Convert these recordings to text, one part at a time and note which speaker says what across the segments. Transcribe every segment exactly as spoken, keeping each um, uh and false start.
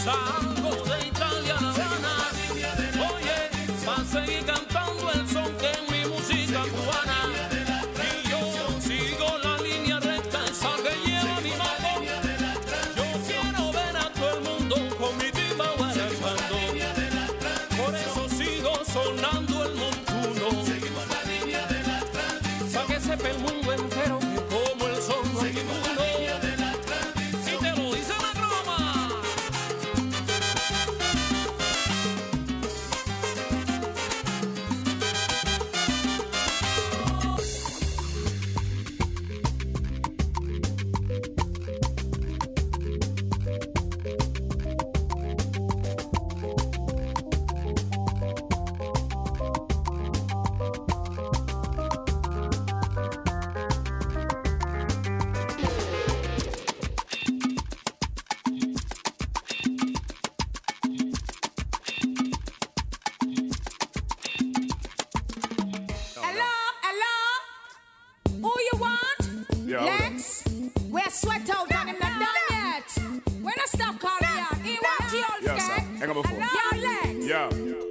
Speaker 1: Salgo de Italia a La Habana. Oye, pa' seguir cantando el son que es mi música cubana. Y yo sigo la línea recta, esa que lleva mi mano. Yo quiero ver a todo el mundo con mi tipa guarachando. Por eso sigo sonando el montuno. Pa' que sepa el mundo entero que como el son no hay ninguno. Y te lo dice la croma.
Speaker 2: Hello, hello. Who you want?
Speaker 3: Yeah,
Speaker 2: Lex? We're sweat out and him not done yet. When I stop calling you, he want you all
Speaker 3: Yes, sir.
Speaker 2: scared.
Speaker 3: Hang on before.
Speaker 2: Yo, Lex.
Speaker 3: Yeah.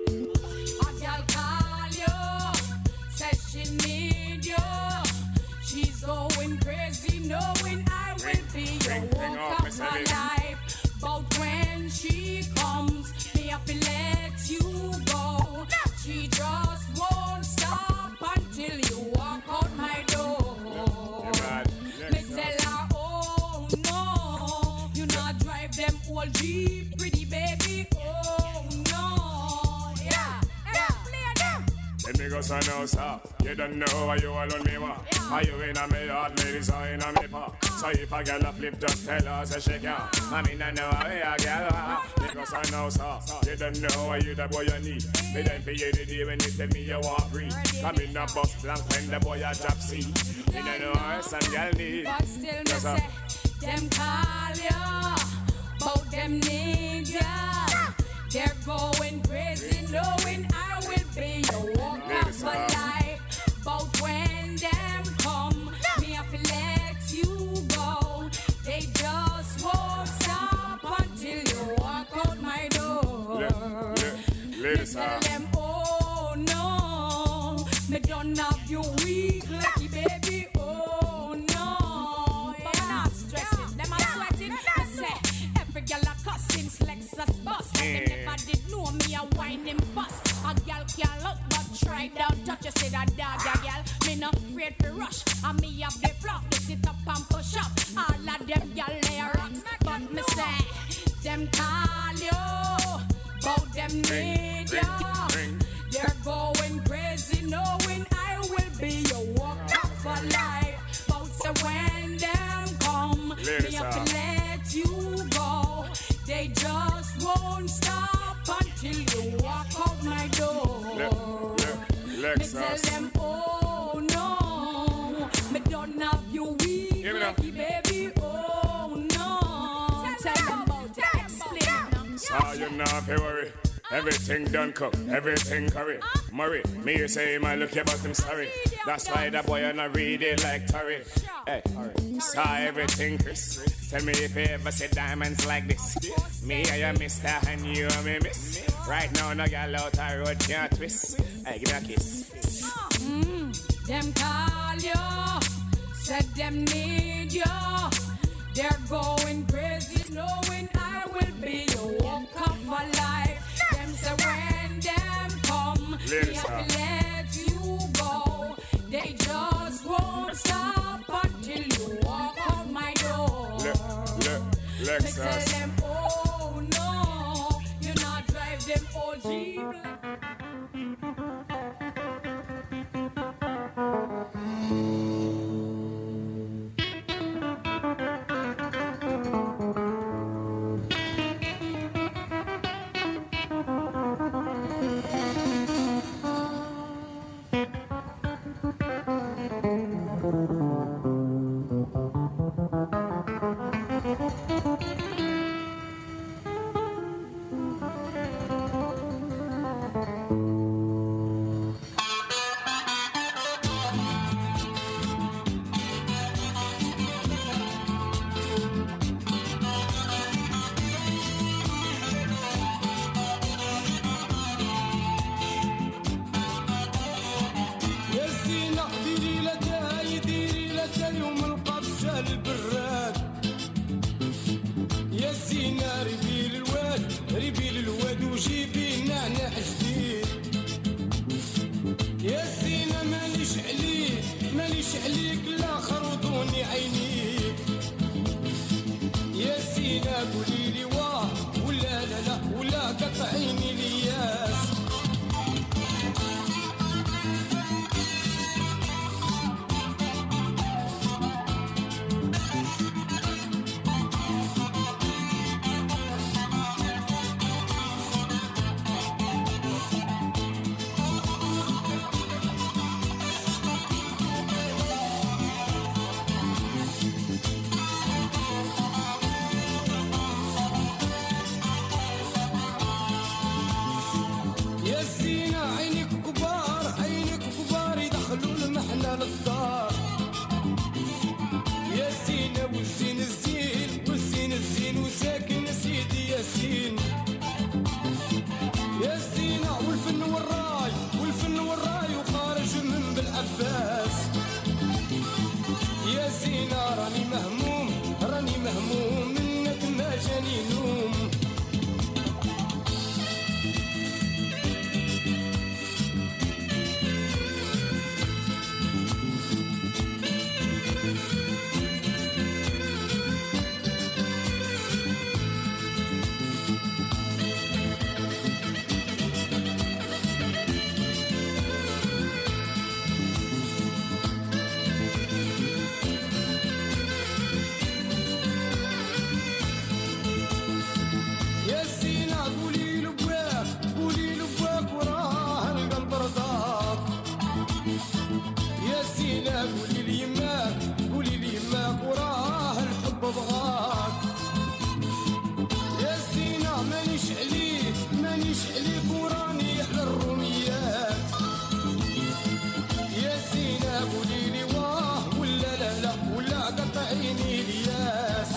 Speaker 2: A girl call you, says she need you. She's going crazy, knowing I will be your
Speaker 3: ring, ring
Speaker 2: walk
Speaker 3: off,
Speaker 2: of
Speaker 3: Miss
Speaker 2: my
Speaker 3: Ellie.
Speaker 2: life. But when she comes, me have to let you go. She just won't stop until you walk out my door.
Speaker 3: Yeah, man.
Speaker 2: Me
Speaker 3: Next,
Speaker 2: tell her, oh no, you not drive them old Jeep, pretty baby. Oh no, yeah, yeah, play them.
Speaker 3: Let me go son now, sir. You don't know why you alone me wa. Are you in a me heart, ladies are in a me pa. So if a girl a flip, just tell her say she can. I mean I know how a girl wa. Let me go son now, sir. You don't know why you the boy you need. Me then for you the day when you tell me you want free. Come in a bus blank when the boy a drop seat. Me don't know how some girl need.
Speaker 2: But still me
Speaker 3: Yes, sir.
Speaker 2: say, them call ya, bout them need ya. They're going crazy, knowing I will be your walk of
Speaker 3: Ladies,
Speaker 2: my
Speaker 3: uh,
Speaker 2: life. But when them come, me have to let you go. They just won't stop until you walk out my door.
Speaker 3: Le- le-
Speaker 2: Me
Speaker 3: Ladies,
Speaker 2: tell
Speaker 3: uh,
Speaker 2: them, oh no, me don't have you weak, lucky baby, oh no. But I'm not stressing, them are sweating. I say, every girl a cussing, Lexus bus. Them never did know me a whining fuss. A girl can't look but try down touch. You say that dog a girl, me not afraid to rush. And me have the fluff, they sit up and push up. All of them girl they a rock, but me say, them call you, bout them need
Speaker 3: ring,
Speaker 2: ya.
Speaker 3: ring.
Speaker 2: They're going crazy, knowing I will be your walk up for life. Bout say when them come,
Speaker 3: Ladies,
Speaker 2: me have
Speaker 3: uh,
Speaker 2: to let you go. They just won't stop until you walk out my door.
Speaker 3: Le- le-
Speaker 2: Me tell
Speaker 3: Lexus.
Speaker 2: them, oh no, me don't have you weak,
Speaker 3: Give me that.
Speaker 2: lucky baby, oh no. Tell them about it, explain now.
Speaker 3: So you know if you worry. Everything done cook, everything curry. Murray, me you say my look here but I'm sorry. That's why the boy and I read it like Tory. Hey, saw everything Chris. Tell me if you ever see diamonds like this. Me and you mister and you and me miss. Right now no girl out the road can't twist. Hey, give me a kiss.
Speaker 2: Mm, them call you, said them need you. They're going crazy, knowing I will be your walk of my life. Them say when them come, we
Speaker 3: Ladies,
Speaker 2: have to let you go. They just won't stop until you walk out my door.
Speaker 3: Le- le-
Speaker 2: Me tell
Speaker 3: Lexus.
Speaker 2: them, oh no, you not drive them old Jeep.
Speaker 4: زينة قولي لي واه ولا لا لا ولا قطعيني الياس. للدار يا زينة والزين الزين والزين الزين وساكن سيدي ياسين. يا زينة والفن والراي والفن والراي وخارج من بالعباس. يا زينة راني مهموم راني مهموم منك ما جاني نوم. قولي لي يماك قولي لي يماك وراه الحب بغاك. يا زينة مانيش عليك مانيش عليك وراني على الروميات. يا زينة قولي لي واه ولا لا لا ولا قطعيني الياس.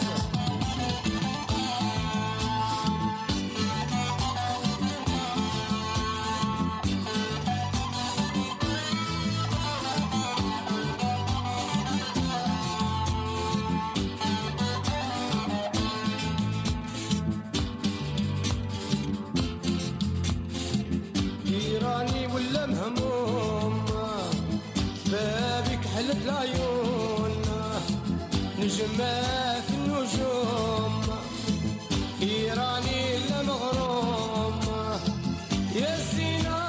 Speaker 4: ولا مهموم بابك حلت العيون نجمة في النجوم إيراني لا مغروم. يا زينة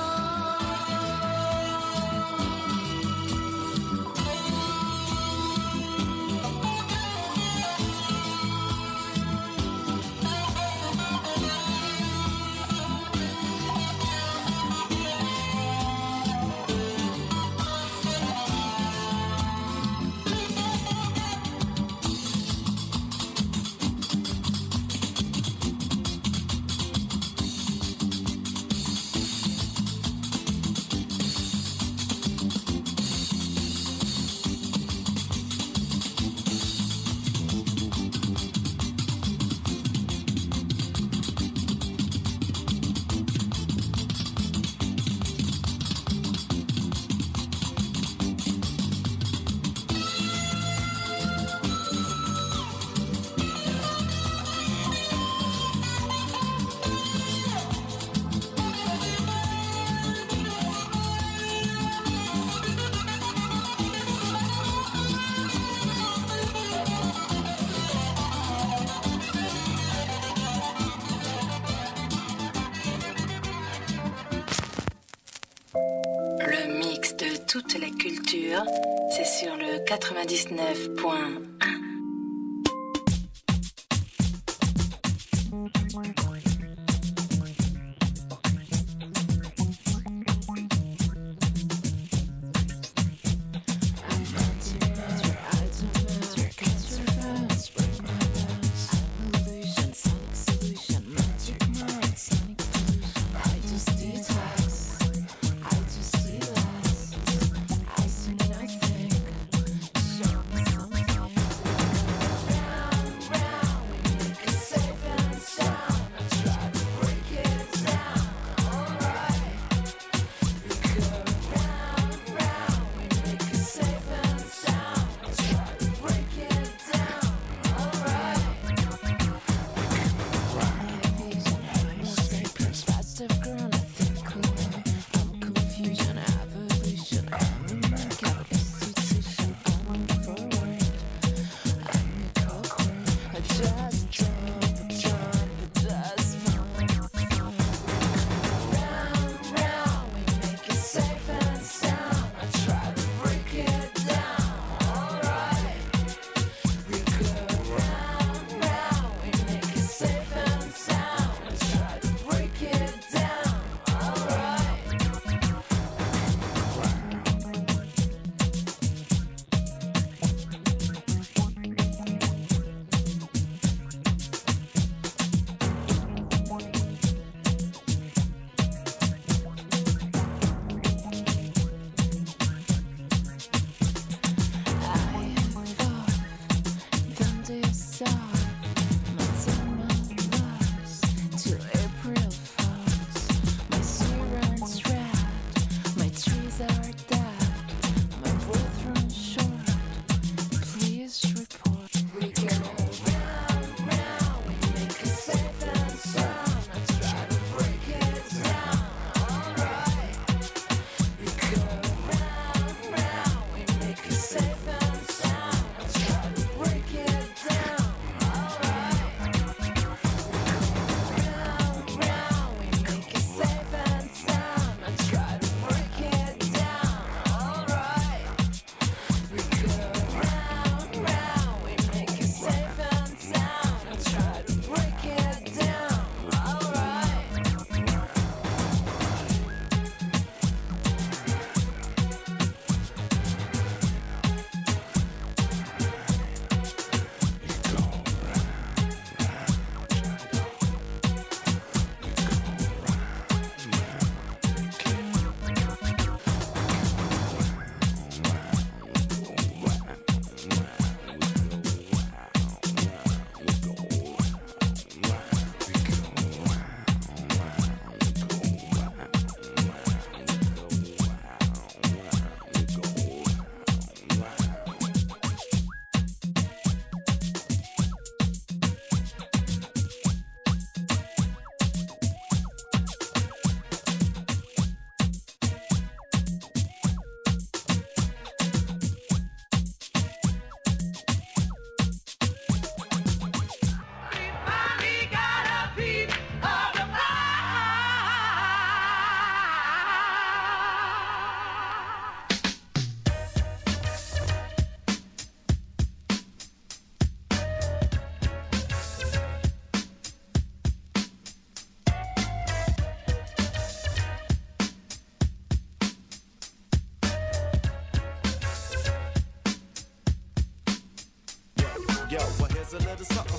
Speaker 5: toute la culture, c'est sur le quatre-vingt-dix-neuf point un.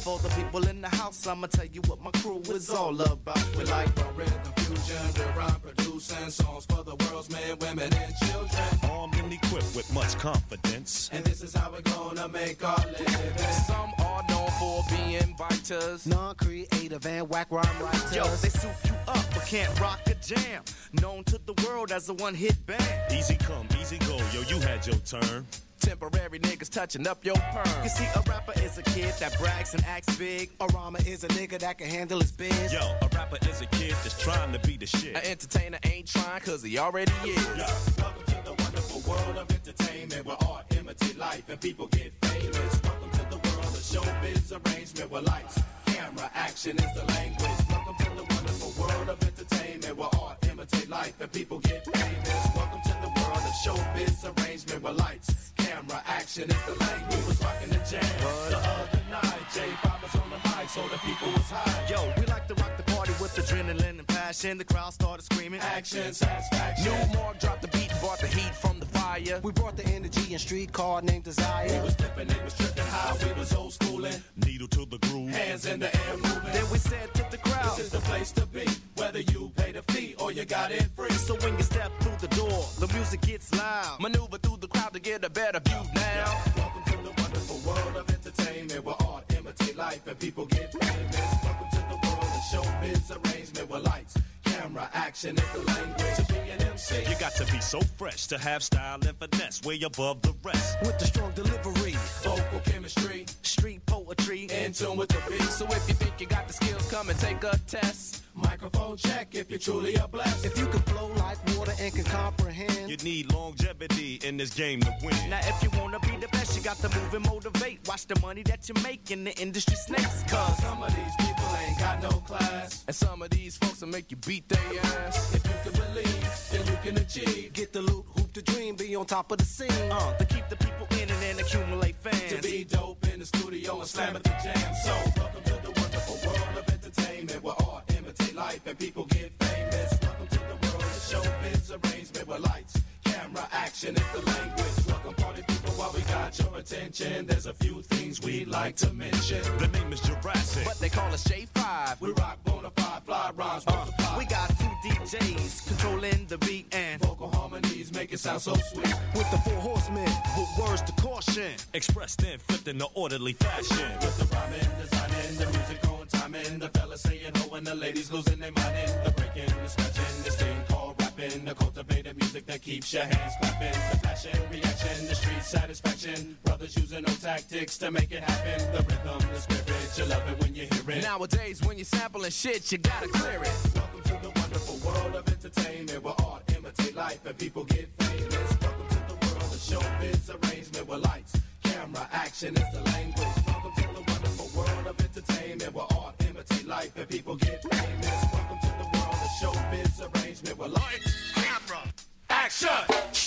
Speaker 6: all the people in the house, I'ma tell you what my crew is all about.
Speaker 7: We like rhythm fusion, real rhyme producing songs for the world's men, women, and children.
Speaker 8: Armed and equipped with much confidence.
Speaker 7: And this is how we're gonna make our living.
Speaker 9: Some are known for being biters,
Speaker 6: non-creative and whack rhyme writers.
Speaker 9: Yo,
Speaker 6: they soup you up but can't rock a jam. Known to the world as a one-hit band.
Speaker 8: Easy come, easy go, yo, you had your turn.
Speaker 9: Temporary niggas touching up your perm.
Speaker 6: You see, a rapper is a kid that brags and acts big. A rhymer is a nigga that can handle his biz.
Speaker 8: Yo, a rapper is a kid that's trying to be the shit.
Speaker 9: An entertainer ain't trying cause he already is.
Speaker 7: Yo, welcome to the wonderful world of entertainment where art imitate life and people get famous. Welcome to the world of showbiz arrangement where lights, camera, action is the language. Welcome to the wonderful world of entertainment where art imitate life and people get famous. Welcome to the world of showbiz arrangement where lights, camera, action is the language. We was rocking the jam the other night. J five was on the mic, so the people was high.
Speaker 6: Yo, we like to rock the party with adrenaline and passion. The crowd started screaming,
Speaker 7: action, satisfaction.
Speaker 9: New Mark dropped the beat and brought the heat from the fire.
Speaker 6: We brought the energy and streetcar named Desire.
Speaker 7: We was flipping, they was tripping high, we was old schooling.
Speaker 8: Needle to the groove,
Speaker 7: hands in the air moving.
Speaker 6: Then we said to the crowd,
Speaker 7: this is the place to be, whether you pay the fee or you got it free.
Speaker 6: So when you step through the door, the music gets loud.
Speaker 9: Maneuver through the crowd to get a better view now.
Speaker 7: Welcome to the wonderful world of entertainment where art imitate life and people get famous. Welcome to the world of showbiz arrangement where lights, camera, action is the language. To be an M C,
Speaker 8: you got to be so fresh to have style and finesse way above the rest.
Speaker 6: With the strong delivery,
Speaker 7: vocal chemistry,
Speaker 6: street poetry,
Speaker 7: in tune with the beat.
Speaker 9: So if you think you got the skills, come and take a test.
Speaker 7: Microphone check if you're truly a blessed.
Speaker 6: If you can flow like water and can comprehend,
Speaker 8: you need longevity in this game to win.
Speaker 6: Now if you wanna be the best, you got to move and motivate. Watch the money that you make in the industry snakes.
Speaker 7: Cause some of these people ain't got no class,
Speaker 9: and some of these folks will make you beat their ass.
Speaker 7: If you can believe, then you can achieve.
Speaker 6: Get the loot, hoop the dream, be on top of the scene. Uh, to keep the people in and then accumulate fans.
Speaker 7: To be dope in the studio and slam at the jam. So welcome to the wonderful world of entertainment where art imitate life and people get famous. Welcome to the world of showbiz arrangement where lights, camera, action is the language. Welcome party people while we got your attention. There's a few things we'd like to mention.
Speaker 8: The name is Jurassic,
Speaker 9: but they call us J five.
Speaker 7: We rock bona fide, fly rhymes,
Speaker 6: uh, we got two D Js controlling the beat and
Speaker 7: vocal harmonies make it sound so sweet.
Speaker 6: With the four horsemen, with words to caution,
Speaker 8: expressed and flipped in the orderly fashion.
Speaker 7: With the rhyming, designing, the music on timing, the fellas saying ho and the ladies losing their mind. The breaking, the scratching, this thing called rapping, the cultivated music that keeps your hands clapping. The passion, reaction, the street satisfaction. Brothers using no tactics to make it happen. The rhythm, the spirit, you love it when you hear it.
Speaker 9: Nowadays, when you're sampling shit, you gotta clear it.
Speaker 7: Welcome to the wonderful world of entertainment where art imitate life and people get famous. Welcome to the world of showbiz arrangement where lights, camera, action is the language. Welcome to the wonderful world of entertainment where art imitate life and people get famous. Welcome to the world of showbiz arrangement where lights, camera, action.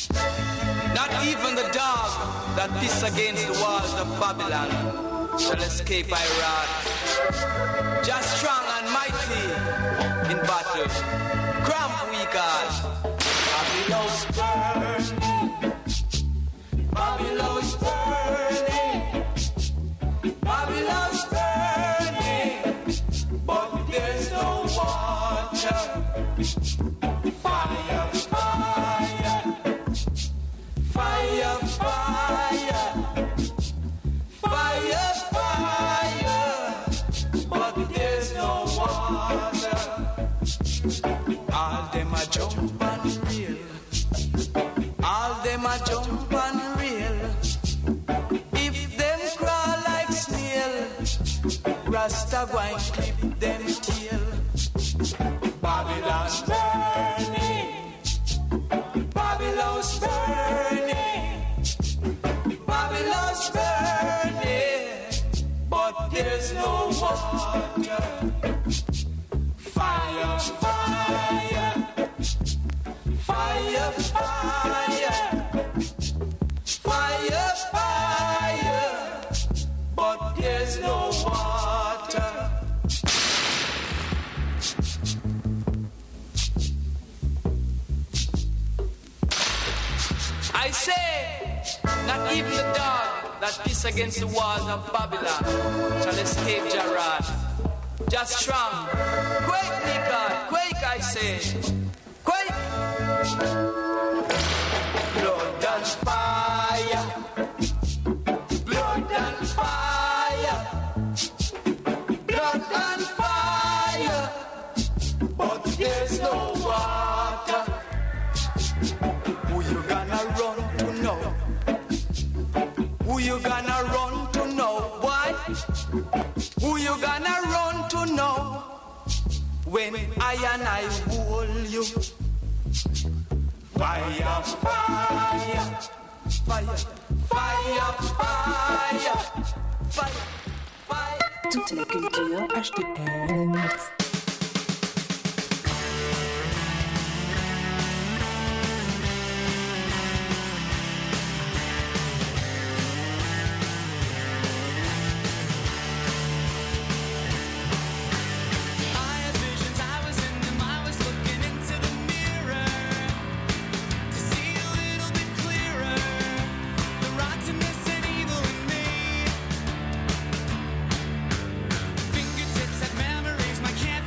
Speaker 10: Not even the dog that piss against the walls of Babylon shall escape my wrath. Just strong and mighty in battle, cramp we God. Babylon's burning, Babylon's burning, Babylon's burning, but there's no water. Fire, fire, fire, fire, fire, fire, but there's no water. All them a jump and reel, all them a jump and reel. If them crawl like snail, Rasta go and clip them tail. Babylon's burning, Babylon's burning, Babylon's burning, but there's no water. Fire, fire, fire, fire, fire, fire, but there's no water. I say, not even the dog that piss against the walls of Babylon shall escape Jarad. Just strong. Quake, Nicard, quake, I say. Quake. Blood and fire. Blood and fire. Blood and fire. But there's no water. Who you gonna run to now? Who you gonna run to now? Why? Who you gonna run to now? When I and I hold you. Fire, fire, fire, fire, fire, fire, fire.
Speaker 5: Toute la culture H T M Mix.
Speaker 11: Fingertips have memories my can't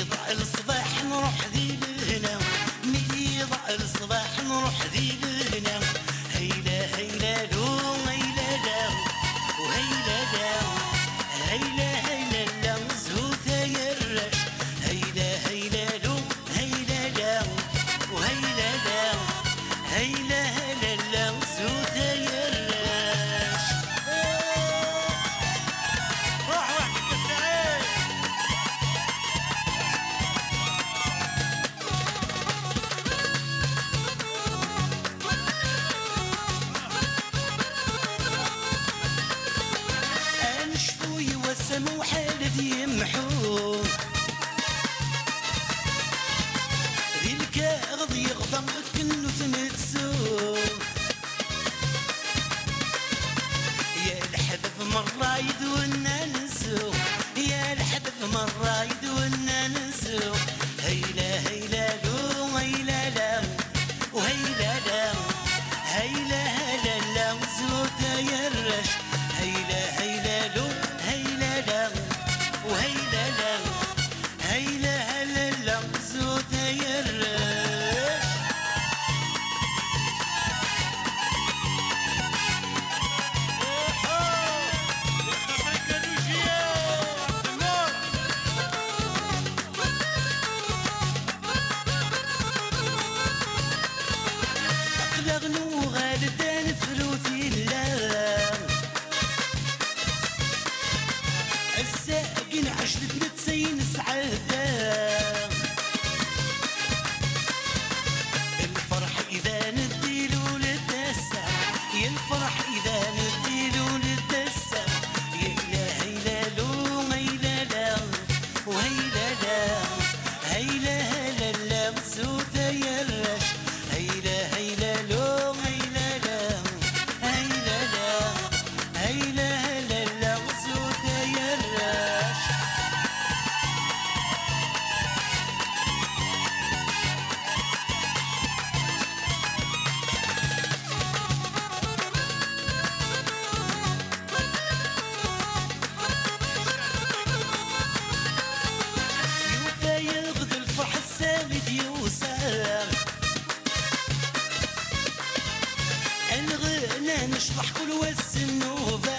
Speaker 11: يضع الصباح نروح ذي الهنا مدي يضع الصباح نروح ذي الهنا هيلا هيلا لو هيلا لا وهيلا لا هيلا هيلا لا زوثة يرش هيلا هيلا لو هيلا لا وهيلا لا هيلا هيلا لا زوثة يرش روح وحدك السعيد انشفوي وسمو حالدي يمحو ذي الكاغض يغضم كنو تنتسو يا الحذف مرة يدونا نسو يا الحذف مرة يدونا نسو هيلا هيلا لو هيلا لا وهيلا لا هيلا هلا لا زوتا يرش هيلا هيلا لو هيلا لا وهيلا لا هيلا هلا لا زوتا يرش أقلغنو غالدان فلوتي الله الساقين عشرة متسين سعادة الفرح إذا نديلو للدسة يا الفرح إذا نديلو للدسة يا هيلا لو هيلا لا وهيلا لا هيلا هلا لا زوتا يرش هيلا هيلا لو هيلا لا هيلا لا هيلا هلا لا زوتا يرش يوفا يغدو الفرح السامد يوسف الغنى نشرح كل وس النوبة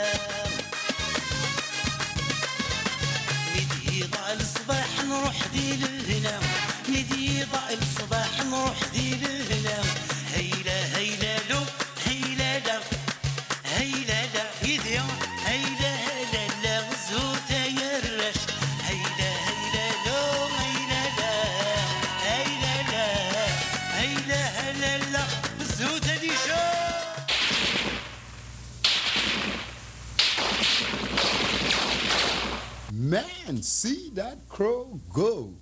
Speaker 11: ندي يضع الصباح نروح ذي للهنا ندي يضع الصباح نروح ذي للهنا هيلا هيلا لو هيلا لا هيلا لا يديا هيلا هلا لا زوتا يرش هيلا هيلا لو هيلا لا هيلا لا هيلا هلا لا زوتا دي شو
Speaker 12: Man, see that crow go.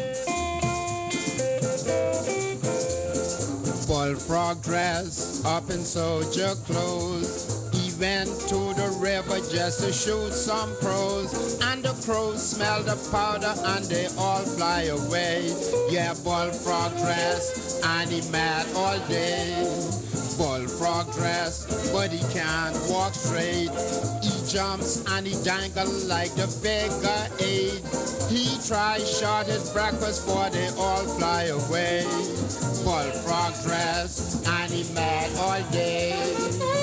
Speaker 12: Bullfrog dress up in soldier clothes. He went to the river just to shoot some crows. And the crows smell the powder and they all fly away. Yeah, bullfrog dress and he mad all day. Bullfrog dress, but he can't walk straight. He jumps and he dangles like the beggar aid. He tries short his breakfast, but they all fly away. Bullfrog dress and he mad all day.